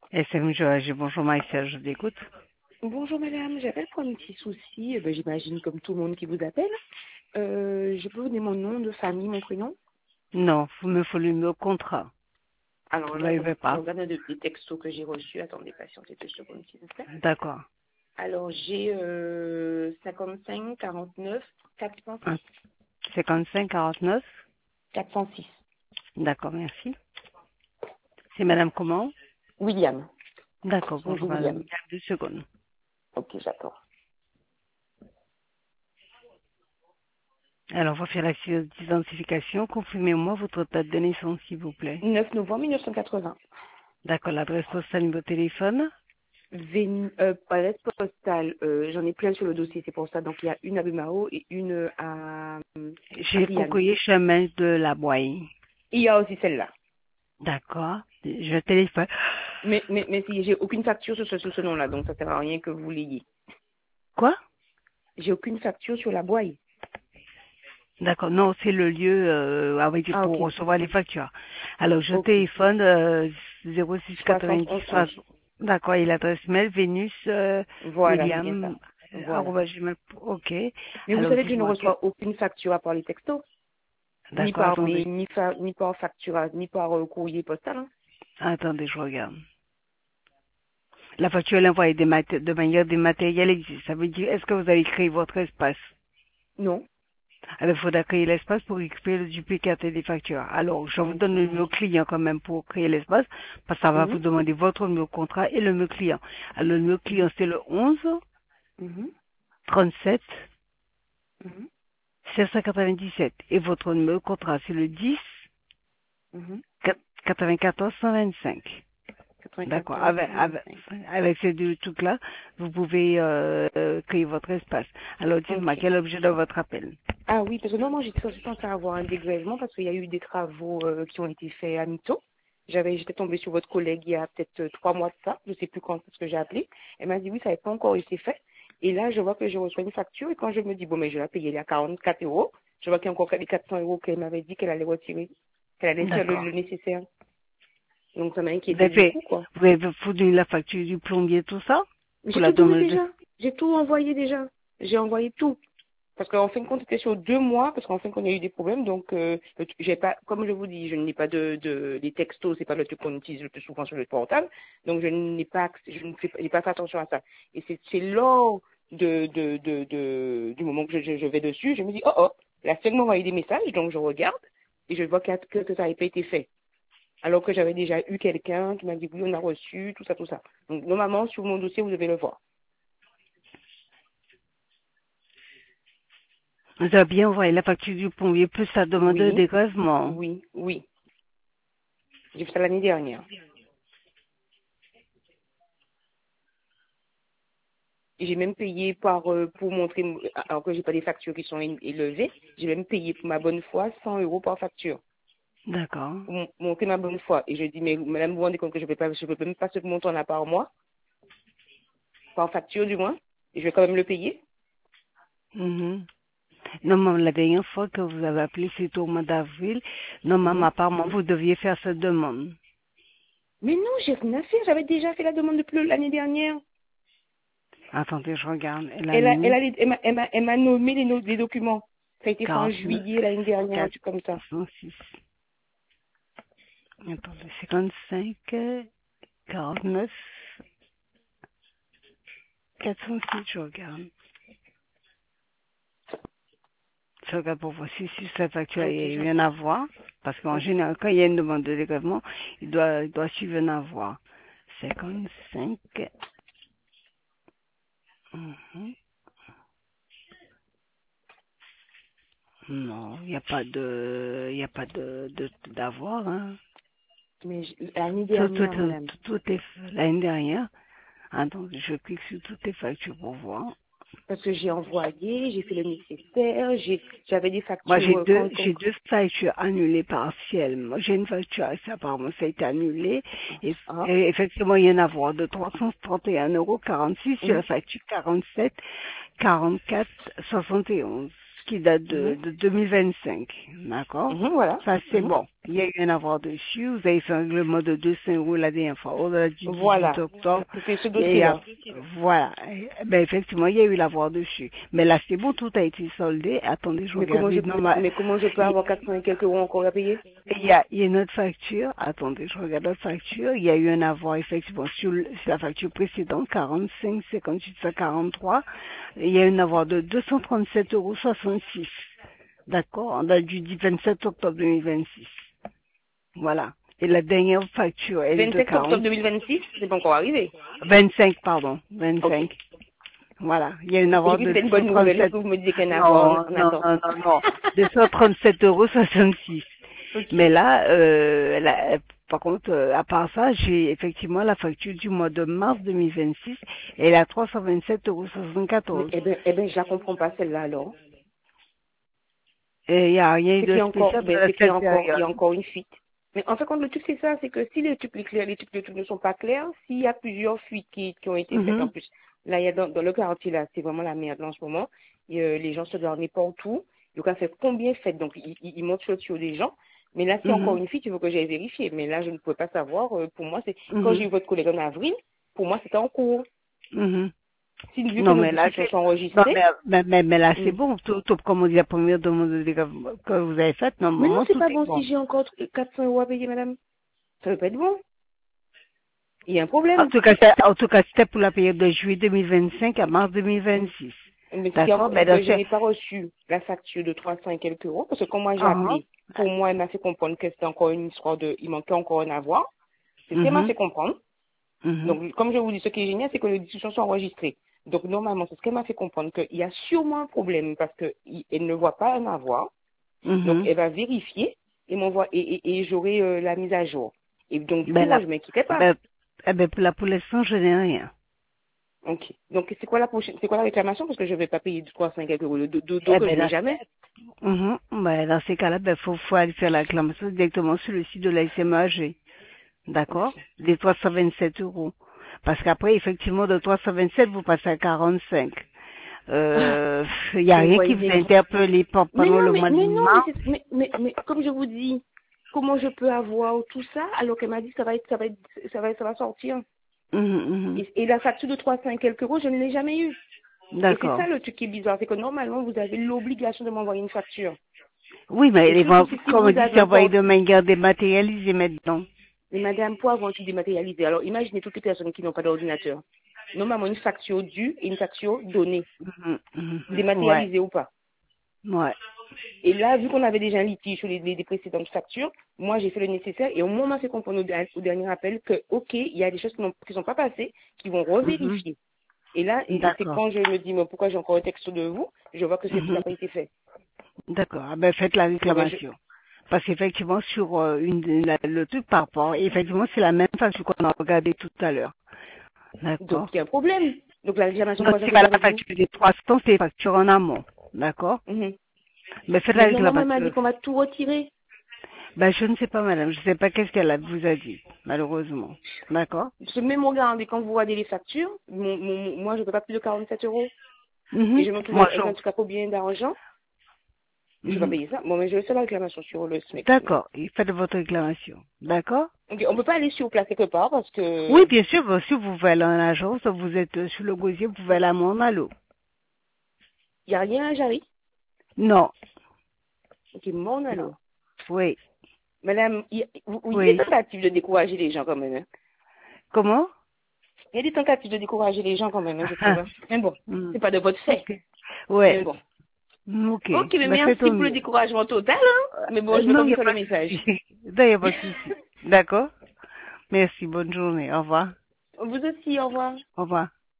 SM Joachim, bonjour Maïssa, je t'écoute. Bonjour madame, j'appelle pour un petit souci, j'imagine comme tout le monde qui vous appelle. Je peux vous donner mon nom de famille, mon prénom? Non, vous me faut le numéro contrat. Alors Vous là, l'avez je pas. regarde des textos que j'ai reçus. Attendez, patientez 2 secondes s'il vous plaît. D'accord. Alors j'ai 55 49 406. Un- 55 49. 406. D'accord, merci. C'est madame comment? William. D'accord, bonjour Bonjour madame. William. 2 secondes. Ok, j'attends. Alors, on va faire la d'identification. Confirmez-moi votre date de naissance, s'il vous plaît. 9 novembre 1980. D'accord, l'adresse postale, numéro de téléphone. Palette postale, j'en ai plein sur le dossier, c'est pour ça. Donc il y a une à Bumao et une à J'ai Brianne. Cocoyer, chemin de la Boye. Il y a aussi celle-là. D'accord. Je téléphone. Mais si j'ai aucune facture sur ce nom-là, donc ça sert à rien que vous l'ayez. Quoi? J'ai aucune facture sur la boîte. D'accord, non, c'est le lieu Ah, pour ok. recevoir les factures. Alors, je Ok. téléphone 06 90 71 11. D'accord, et l'adresse mail Vénus Voilà, c'est bien ça. William Voilà. @gmail. Ok. Mais vous Alors, savez que je ne dites-moi que. reçois aucune facture à part les textos. Ni D'accord, par attendez, mail, ni par facture, ni par courrier postal. Hein. attendez, je regarde. La facture elle est envoyée de manière dématérialisée. Ça veut dire, est-ce que vous avez créé votre espace? Non. Alors, il faudra créer l'espace pour récupérer le duplicate des factures. Alors, je vous donne Ok. le numéro client quand même pour créer l'espace, parce que ça va vous Mhm. demander votre numéro contrat et le numéro client. Alors, le numéro client, c'est le 11 Mhm. 37 Mhm. 797. Et votre numéro contrat, c'est le 10 Mhm. 94 125. D'accord. 94 125. Avec ces deux trucs-là, vous pouvez créer votre espace. Alors, dites-moi, Ok. quel est l'objet de votre appel? Ah oui, parce que normalement, j'étais censée avoir un dégrèvement parce qu'il y a eu des travaux qui ont été faits à Mito. J'étais tombée sur votre collègue il y a peut-être 3 mois de ça, je sais plus quand parce que j'ai appelé. Elle m'a dit oui, ça n'avait pas encore été fait. Et là, je vois que je reçois une facture et quand je me dis bon, mais je vais la payer il y a 44 euros, je vois qu'il y a encore les 400 euros qu'elle m'avait dit qu'elle allait retirer, qu'elle allait faire D'accord. le nécessaire. Donc ça m'a Vous inquiété avez fait, beaucoup, quoi. vous avez fourni la facture du plombier, tout ça? Pour J'ai la tout donné demande de. déjà, j'ai tout envoyé déjà, j'ai envoyé tout. Parce qu'en fin de compte, c'était sur 2 mois, parce qu'en fin de compte, il y a eu des problèmes. Donc, j'ai pas, comme je vous dis, je n'ai pas des textos, c'est pas le truc qu'on utilise le plus souvent sur le portable. Donc, je n'ai pas, j'ai pas fait attention à ça. Et c'est lors du moment que je vais dessus, je me dis, oh, la firme m'a envoyé des messages, donc je regarde, et je vois que ça n'avait pas été fait. Alors que j'avais déjà eu quelqu'un qui m'a dit, oui, on a reçu, tout ça, tout ça. Donc, normalement, sur mon dossier, vous devez le voir. Vous avez bien envoyé la facture du plombier plus la demande de Oui, dégrèvement. oui, oui. J'ai fait ça l'année dernière. J'ai même payé pour montrer, alors que j'ai pas des factures qui sont élevées, j'ai même payé pour ma bonne foi 100 euros par facture. D'accord. Pour montrer ma bonne foi. Et je dis, mais madame, vous vous rendez compte que je peux même pas ce montant-là par mois, par facture du moins, et je vais quand même le payer. Mhm. Normalement, la dernière fois que vous avez appelé, c'était au mois d'avril. Normalement, Mhm. apparemment, vous deviez faire cette demande. Mais non, j'ai rien fait, j'avais déjà fait la demande depuis l'année dernière. Attendez, je regarde. Elle a mis Elle m'a nommé les documents. Ça a été fait en 49, juillet l'année dernière, un 4, truc comme ça. 106. Attendez, 55, 49, 406, je regarde. Je regarde pour voir si cette facture a Ok, rien j'attends. à voir. Parce qu'en Ok. général, quand il y a une demande de dégrèvement, il doit suivre un avoir. 55. Mhm. Non, d'avoir, hein. Mais l'année Tout, dernière, madame. tout est l'année dernière. Attends, je clique sur toutes les factures pour voir. Parce que j'ai envoyé, j'ai fait le nécessaire, j'avais des Moi, factures j'ai deux factures annulées partielles. Moi, j'ai une facture, ça, apparemment, ça a été annulé. ah, Et effectivement, il y en a avoir de 331,46 € sur la mhm, facture 47 44 71 qui date mhm, de 2025. D'accord? voilà, Ça, c'est mhm, bon. il y a eu un avoir dessus. Vous avez fait un règlement de 200 € la dernière fois, au-delà du 18 Voilà. octobre. C'était ce Et dossier-là. voilà. Ben, effectivement, il y a eu l'avoir dessus. Mais là, c'est bon, tout a été soldé. Attendez, je regarde. Mais comment je peux avoir 400 et quelques euros encore à payer? Il y a une autre facture. Attendez, je regarde l'autre facture. Il y a eu un avoir, effectivement, sur la facture précédente, 45, 58, 143. Il y a eu un avoir de 237,66 €. D'accord, en date du 27 octobre 2026. Voilà. Et la dernière facture, elle est de 27 octobre 40... 2026, c'est pas encore arrivé. 25, pardon. Ok. 25. Voilà. Il y a une J'ai avoir cru que de c'était une bonne nouvelle, 237... que vous me disiez qu'un avoir, Non, on non, attend. non, non, non. 237,66 €. Ok. Mais là, par contre, à part ça, j'ai effectivement la facture du mois de mars 2026. Elle est à 327,74 €. Eh ben, je la comprends pas, celle-là, alors. Et il n'y a rien C'est de qu'il y a encore, spécial ben, dans c'est qu'il y a cette encore, il y période. a encore une fuite. Mais en fait, quand le truc, c'est ça, c'est que si les trucs, les trucs ne sont pas clairs, s'il y a plusieurs fuites qui ont été faites en Mhm, plus, là, il y a dans le quartier, là, c'est vraiment la merde, là, en ce moment. Et, les gens se gardent partout. Donc, on fait combien fait? Donc, ils montent sur des gens. Mais là, c'est encore mhm, une fuite, il faut que j'aille vérifier. Mais là, je ne pouvais pas savoir. Pour moi, c'est, quand j'ai mhm, eu votre collègue en avril, pour moi, c'était en cours. mhm. Si, vu que Non, nos mais là, discussions c'est, sont non, enregistrées, mais là, c'est hmm. bon. Tout, comme on dit, la première demande de dégâts que vous avez faite, Mais non, normalement, c'est tout pas est bon bon. si j'ai encore 400 euros à payer, madame. Ça veut pas être bon. Il y a un problème. En tout cas, c'était pour la période de juillet 2025 à mars 2026. Mais D'accord? c'est Ben, que je n'ai pas reçu la facture de 300 et quelques euros, parce que quand moi j'ai appelé, pour moi, elle m'a fait comprendre que c'était encore une histoire il manquait encore un avoir. C'est ce qu'elle m'a fait comprendre. Donc, comme je vous dis, ce qui est génial, c'est que les discussions sont enregistrées. Donc, normalement, c'est ce qu'elle m'a fait comprendre, qu'il y a sûrement un problème, parce qu'elle ne voit pas un avoir. Donc, elle va vérifier, et m'envoie, et j'aurai la mise à jour. Et donc, du coup, ben, moi, là, je m'inquiétais pas. ben, pour l'instant, je n'ai rien. Ok. Donc, c'est quoi la prochaine, c'est quoi la réclamation? Parce que je ne vais pas payer 300 et quelques euros de Eh que ben, je n'ai là, jamais. ben, dans ces cas-là, ben, faut aller faire la réclamation directement sur le site de la SMAG. D'accord? Ok. Des 327 €. Parce qu'après, effectivement, de 327, vous passez à 45. Ah, Il n'y a mais vous rien voyez qui vous bien a interpellé Mais pendant non, le mois de mais non, mars. mais comme je vous dis, comment je peux avoir tout ça alors qu'elle m'a dit que ça va sortir. Mhm. Et la facture de 300 et quelques euros, je ne l'ai jamais eue. Et c'est D'accord. ça le truc qui est bizarre, c'est que normalement, vous avez l'obligation de m'envoyer une facture. Oui, mais Et surtout si comme on vous dit, avez c'est un envoyé port. de manière dématérialisée maintenant. Mais madame, pour avoir un truc dématérialisé, alors imaginez toutes les personnes qui n'ont pas d'ordinateur. Normalement, une facture due et une facture donnée, Ouais, dématérialisée ou pas. ouais. Et là, vu qu'on avait déjà un litige sur les précédentes factures, moi, j'ai fait le nécessaire et au moment où on m'a fait comprendre au dernier appel que, OK, il y a des choses qui sont pas passées, qui vont Mhm. revérifier. Et là, et c'est D'accord. quand je me dis, mais pourquoi j'ai encore un texte de vous, je vois que ça Mhm. n'a pas été fait. D'accord. Ah ben, faites la Donc, réclamation. Parce qu'effectivement, sur le truc par rapport, effectivement, c'est la même facture qu'on a regardé tout à l'heure. donc, D'accord. il y a un problème. Donc, la réclamation, Non, pourquoi ça c'est fait pas pas la avec vous? facture des 300, c'est la facture en amont. D'accord. Mhm. Mais faites la Mais normalement, elle m'a dit réclamation. qu'on va tout retirer. Ben, je ne sais pas, madame. Je ne sais pas qu'est-ce qu'elle vous a dit, malheureusement. D'accord. Ce même regardez, quand vous regardez les factures, moi, je ne peux pas plus de 47 euros. Et Mhm. je me trouve Moi, avec un truc à combien d'argent? Je vais pas Mhm. payer ça. Bon, mais je vais faire la réclamation sur le SMEC. D'accord. Et faites votre réclamation. D'accord. Ok, on peut pas aller sur place quelque part parce Oui, que bien sûr. Si vous pouvez aller en agence, vous êtes sur le gosier, vous pouvez aller à Montmalo. il y a rien à Jarry. Non. Ok, mon Non. allo. Oui. Madame, il y a des Oui. tentatives de décourager les gens quand même. Hein. Comment? Il y a des tentatives de décourager les gens quand même, hein, je trouve. Hein. Mais bon, Hmm. c'est pas de votre fait. Ok. Ouais. Mais bon. Ok. Ok, mais Ben, faites merci au pour le mieux. découragement total. Hein. Mais bon, je vais Non, quand il n'y même a faire le pas de message. souci. Non, il n'y a pas de souci. D'accord? Merci. Bonne journée. Au revoir. Vous aussi, au revoir. Au revoir.